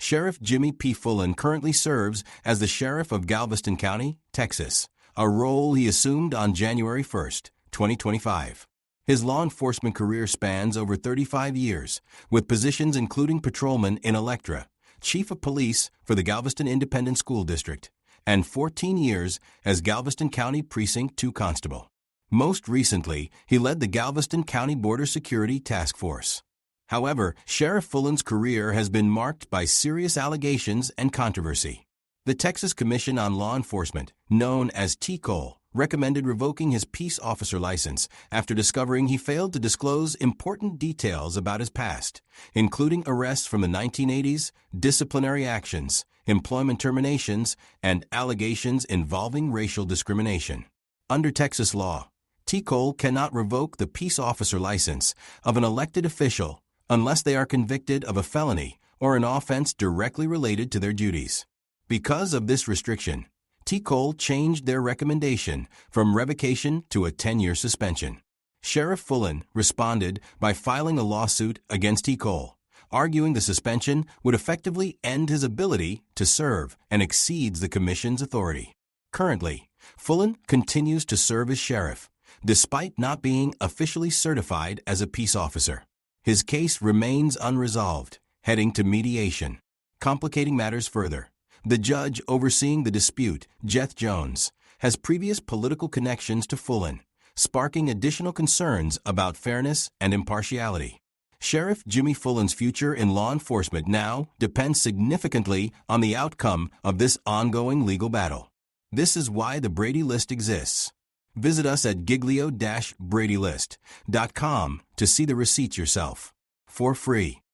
Sheriff Jimmy P. Fullen currently serves as the Sheriff of Galveston County, Texas, a role he assumed on January 1, 2025. His law enforcement career spans over 35 years, with positions including patrolman in Electra, Chief of Police for the Galveston Independent School District, and 14 years as Galveston County Precinct 2 Constable. Most recently, he led the Galveston County Border Security Task Force. However, Sheriff Fullen's career has been marked by serious allegations and controversy. The Texas Commission on Law Enforcement, known as TCOLE, recommended revoking his peace officer license after discovering he failed to disclose important details about his past, including arrests from the 1980s, disciplinary actions, employment terminations, and allegations involving racial discrimination. Under Texas law, TCOLE cannot revoke the peace officer license of an elected official unless they are convicted of a felony or an offense directly related to their duties. Because of this restriction, TCOLE changed their recommendation from revocation to a 10-year suspension. Sheriff Fullen responded by filing a lawsuit against TCOLE, arguing the suspension would effectively end his ability to serve and exceeds the Commission's authority. Currently, Fullen continues to serve as sheriff, despite not being officially certified as a peace officer. His case remains unresolved, heading to mediation. Complicating matters further, the judge overseeing the dispute, Jeth Jones, has previous political connections to Fullen, sparking additional concerns about fairness and impartiality. Sheriff Jimmy Fullen's future in law enforcement now depends significantly on the outcome of this ongoing legal battle. This is why the Brady List exists. Visit us at giglio-bradylist.com to see the receipts yourself, for free.